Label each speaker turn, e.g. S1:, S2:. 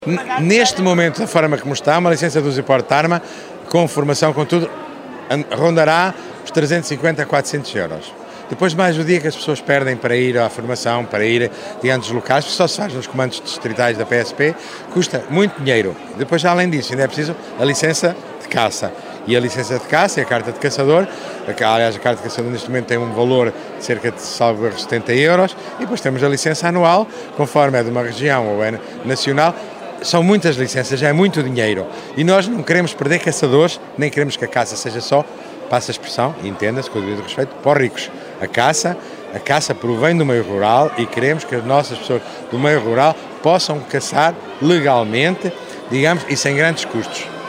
S1: Neste momento, da forma como está, uma licença de uso e porte de arma, com formação, com tudo, rondará os 350 a 400 euros. Depois, mais o dia que as pessoas perdem para ir à formação, para ir, digamos, locais, que só se faz nos comandos distritais da PSP, custa muito dinheiro. Depois, além disso, ainda é preciso a licença de caça. E a licença de caça e a carta de caçador, aliás, a carta de caçador neste momento tem um valor de cerca de, salvo erro, 70 euros, e depois temos a licença anual, conforme é de uma região ou é nacional. São muitas licenças, já é muito dinheiro. E nós não queremos perder caçadores, nem queremos que a caça seja só, passa a expressão, e entenda-se com o devido respeito, para os ricos. A caça provém do meio rural e queremos que as nossas pessoas do meio rural possam caçar legalmente, digamos, e sem grandes custos.